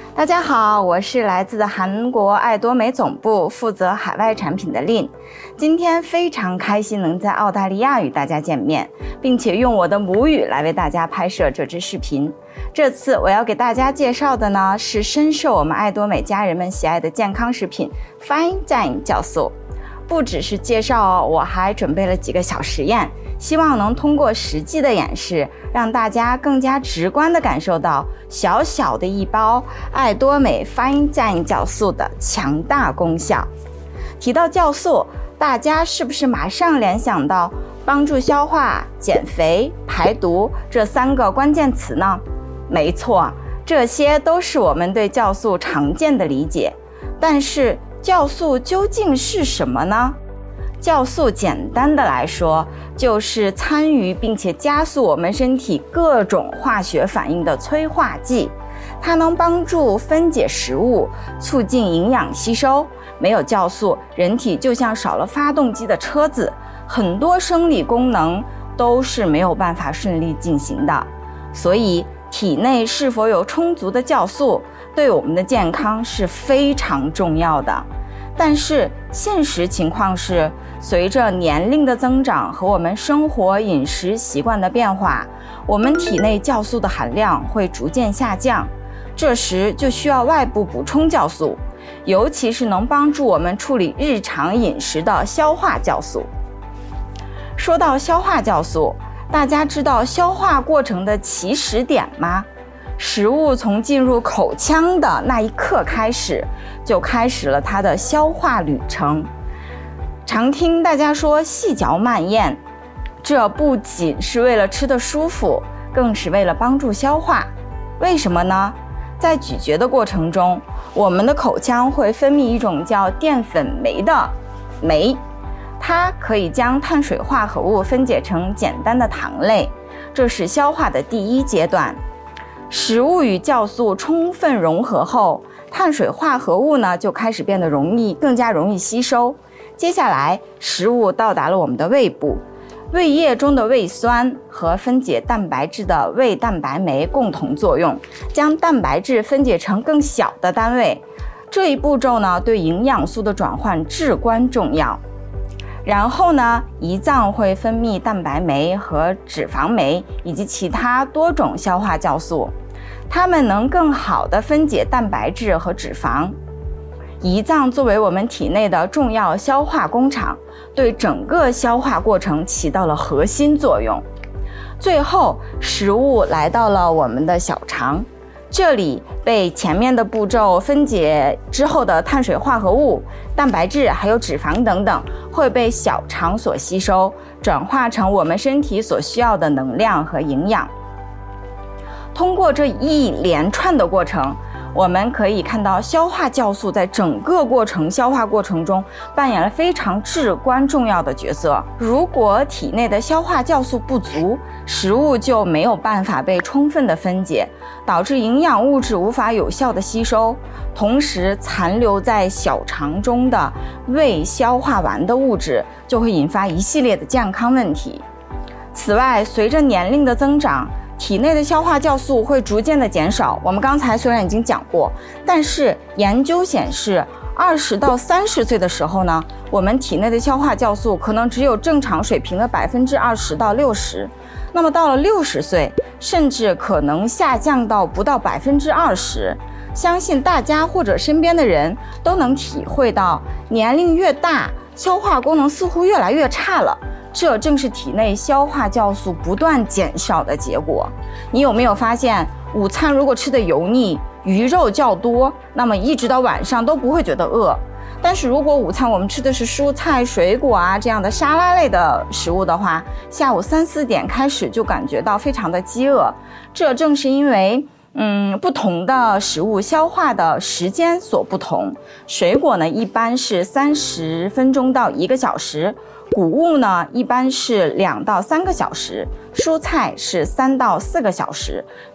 大家好，我是来自韩国爱多美总部负责海外产品的 Lin。 今天非常开心能在澳大利亚与大家见面，并且用我的母语来为大家拍摄这支视频。这次我要给大家介绍的呢，是深受我们爱多美家人们喜爱的健康食品 Fine Dine 酵素。不只是介绍，我还准备了几个小实验，希望能通过实际的演示，让大家更加直观地感受到小小的一包爱多美 Fine Dine 酵素的强大功效。提到酵素，大家是不是马上联想到帮助消化、减肥、排毒这3个关键词呢？没错，这些都是我们对酵素常见的理解。但是酵素究竟是什么呢？酵素简单的来说，就是参与并且加速我们身体各种化学反应的催化剂。它能帮助分解食物，促进营养吸收。没有酵素，人体就像少了发动机的车子，很多生理功能都是没有办法顺利进行的。所以体内是否有充足的酵素，对我们的健康是非常重要的。但是现实情况是，随着年龄的增长和我们生活饮食习惯的变化，我们体内酵素的含量会逐渐下降，这时就需要外部补充酵素，尤其是能帮助我们处理日常饮食的消化酵素。说到消化酵素，大家知道消化过程的起始点吗？食物从进入口腔的那一刻开始，就开始了它的消化旅程。常听大家说细嚼慢咽，这不仅是为了吃得舒服，更是为了帮助消化。为什么呢？在咀嚼的过程中，我们的口腔会分泌一种叫淀粉酶的酶，它可以将碳水化合物分解成简单的糖类，这是消化的第一阶段。食物与酵素充分融合后，碳水化合物呢就开始变得更加容易吸收。接下来，食物到达了我们的胃部，胃液中的胃酸和分解蛋白质的胃蛋白酶共同作用，将蛋白质分解成更小的单位。这一步骤呢，对营养素的转换至关重要。然后呢，胰脏会分泌蛋白酶和脂肪酶以及其他多种消化酵素，它们能更好地分解蛋白质和脂肪。胰脏作为我们体内的重要消化工厂，对整个消化过程起到了核心作用。最后，食物来到了我们的小肠，这里被前面的步骤分解之后的碳水化合物、蛋白质还有脂肪等等，会被小肠所吸收，转化成我们身体所需要的能量和营养。通过这一连串的过程，我们可以看到消化酵素在整个消化过程中扮演了非常至关重要的角色。如果体内的消化酵素不足，食物就没有办法被充分的分解，导致营养物质无法有效的吸收，同时残留在小肠中的未消化完的物质就会引发一系列的健康问题。此外，随着年龄的增长，体内的消化酵素会逐渐的减少。我们刚才虽然已经讲过，但是研究显示，20到30岁的时候呢，我们体内的消化酵素可能只有正常水平的20%到60%，那么到了60岁，甚至可能下降到不到20%。相信大家或者身边的人都能体会到，年龄越大，消化功能似乎越来越差了。这正是体内消化酵素不断减少的结果。你有没有发现，午餐如果吃的油腻、鱼肉较多，那么一直到晚上都不会觉得饿。但是如果午餐我们吃的是蔬菜、水果啊这样的沙拉类的食物的话，下午3、4点开始就感觉到非常的饥饿。这正是因为不同的食物消化的时间所不同。水果呢，一般是30分钟到1个小时，谷物呢一般是2到3个小时，蔬菜是3到4个小时，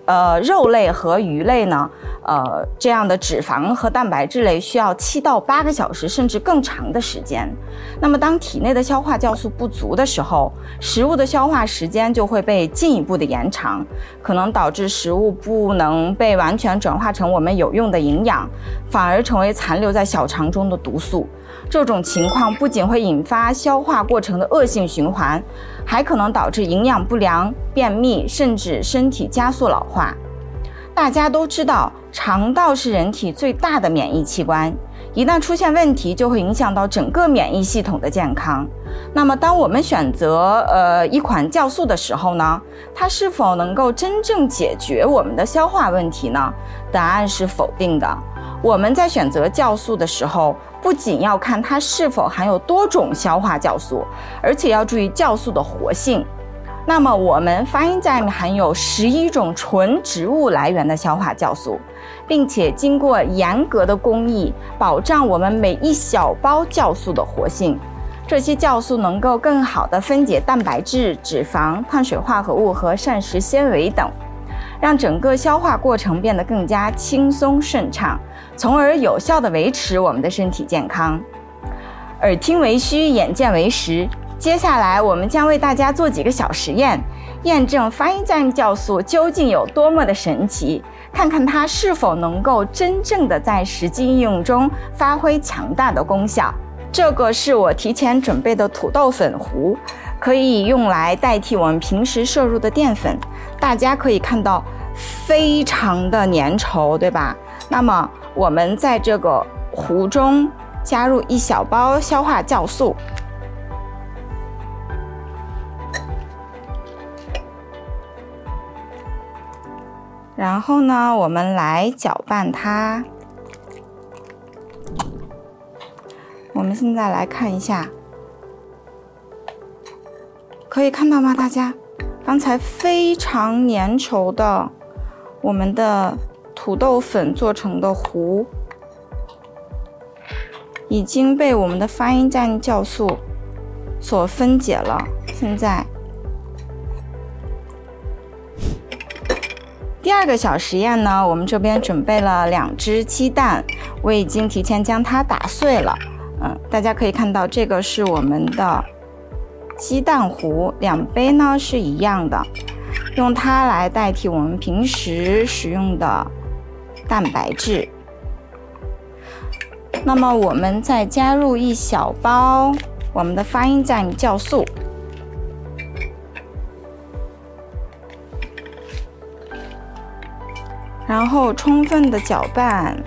肉类和鱼类呢，这样的脂肪和蛋白质类需要7到8个小时甚至更长的时间。那么当体内的消化酵素不足的时候，食物的消化时间就会被进一步的延长，可能导致食物不能被完全转化成我们有用的营养，反而成为残留在小肠中的毒素。这种情况不仅会引发消化过程的恶性循环，还可能导致营养不良、便秘，甚至身体加速老化。大家都知道，肠道是人体最大的免疫器官，一旦出现问题，就会影响到整个免疫系统的健康。那么，当我们选择一款酵素的时候呢，它是否能够真正解决我们的消化问题呢？答案是否定的。我们在选择酵素的时候，不仅要看它是否含有多种消化酵素，而且要注意酵素的活性。那么我们发音在含有11种纯植物来源的消化酵素，并且经过严格的工艺，保障我们每一小包酵素的活性。这些酵素能够更好地分解蛋白质、脂肪、碳水化合物和膳食纤维等，让整个消化过程变得更加轻松顺畅，从而有效地维持我们的身体健康。耳听为虚，眼见为实。接下来我们将为大家做几个小实验，验证发音在酵素究竟有多么的神奇，看看它是否能够真正的在实际应用中发挥强大的功效。这个是我提前准备的土豆粉糊，可以用来代替我们平时摄入的淀粉。大家可以看到非常的粘稠，对吧？那么我们在这个糊中加入1小包消化酵素，然后呢，我们来搅拌它。我们现在来看一下，可以看到吗？大家，刚才非常粘稠的我们的土豆粉做成的糊，已经被我们的发音在酵素所分解了。现在第2个小实验呢，我们这边准备了2只鸡蛋，我已经提前将它打碎了。大家可以看到，这个是我们的鸡蛋糊，2杯呢是一样的，用它来代替我们平时使用的蛋白质。那么我们再加入1小包我们的发音在酵素，然后充分的搅拌，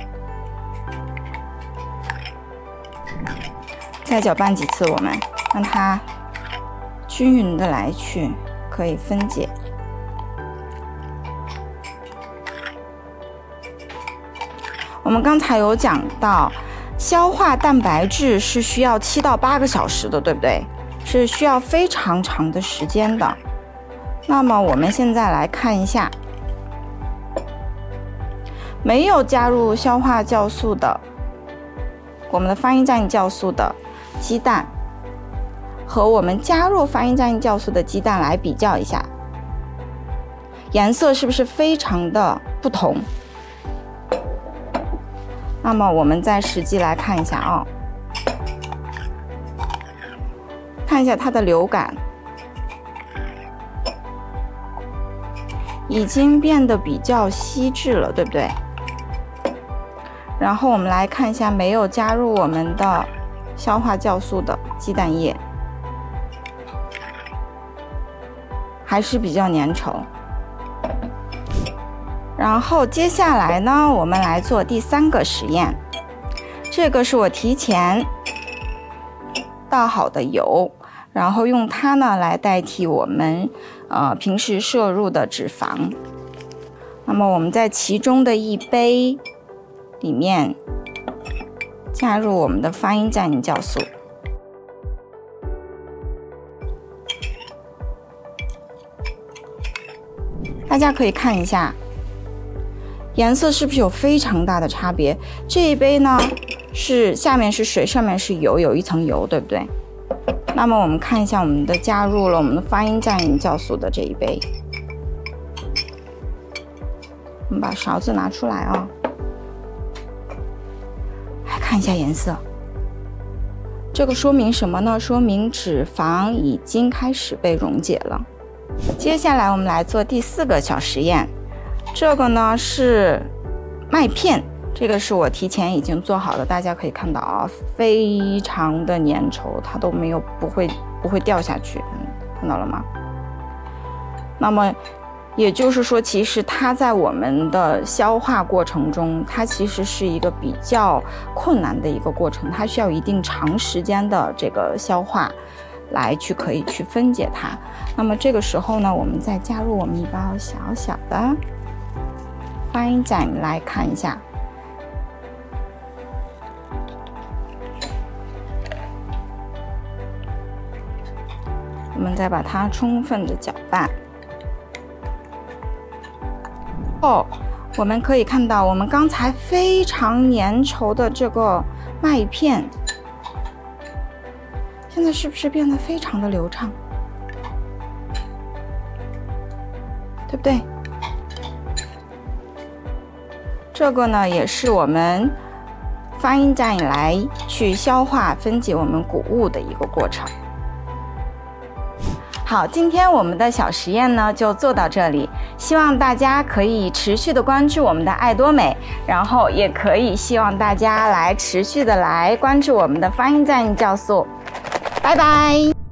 再搅拌几次，我们让它均匀的来去，可以分解。我们刚才有讲到，消化蛋白质是需要7到8个小时的，对不对？是需要非常长的时间的。那么我们现在来看一下，没有加入消化酵素的，我们的发音在酵素的鸡蛋和我们加入发音在酵素的鸡蛋来比较一下，颜色是不是非常的不同？那么我们再实际来看一下啊，看一下它的流感，已经变得比较稀质了，对不对？然后我们来看一下没有加入我们的消化酵素的鸡蛋液，还是比较粘稠。然后接下来呢，我们来做第3个实验。这个是我提前倒好的油，然后用它呢来代替我们平时摄入的脂肪。那么我们在其中的1杯里面加入我们的发音在酵素，大家可以看一下颜色是不是有非常大的差别。这一杯呢是下面是水，上面是油，有一层油，对不对？那么我们看一下我们的加入了我们的发音在酵素的这一杯， 我们把勺子拿出来啊，来看一下颜色。这个说明什么呢？说明脂肪已经开始被溶解了。接下来我们来做第4个小实验。这个呢是麦片，这个是我提前已经做好的，大家可以看到啊，非常的粘稠，它都没有不会掉下去，看到了吗？那么也就是说，其实它在我们的消化过程中，它其实是一个比较困难的一个过程，它需要一定长时间的这个消化来可以去分解它。那么这个时候呢，我们再加入我们一包小小的发音酱来看一下。我们再把它充分的搅拌。我们可以看到，我们刚才非常粘稠的这个麦片，现在是不是变得非常的流畅？对不对？这个呢，也是我们发音站以来去消化分解我们谷物的一个过程。好，今天我们的小实验呢就做到这里，希望大家可以持续的关注我们的爱多美，然后也可以希望大家来持续的来关注我们的发音站教速。拜拜。